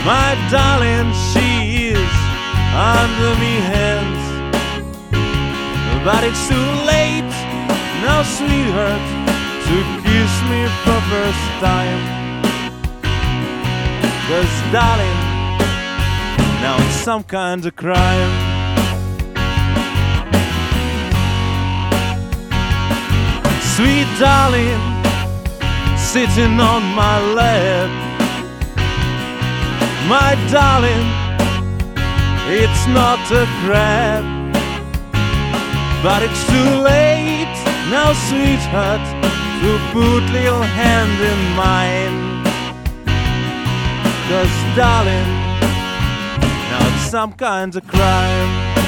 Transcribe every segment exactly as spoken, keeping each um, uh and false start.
My darling, she is under me hands, but it's too late now, sweetheart, to kiss me for first time. 'Cause darling, now it's some kind of crime. Sweet darling, sitting on my lap. My darling, it's not a crap, but it's too late now, sweetheart, to put little hand in mine. 'Cause darling, now it's some kind of crime.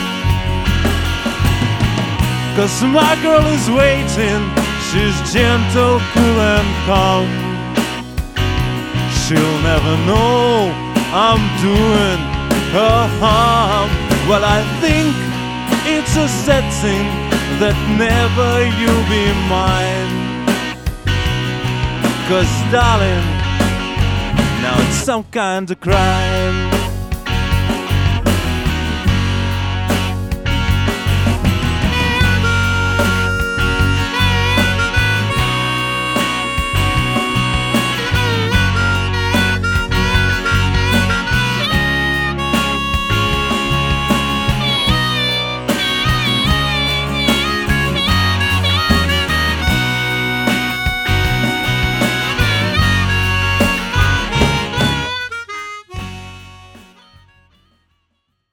'Cause my girl is waiting, she's gentle, cool and calm. She'll never know I'm doing her harm. Well, I think it's a sad thing that never you'll be mine. 'Cause darling, now it's some kind of crime.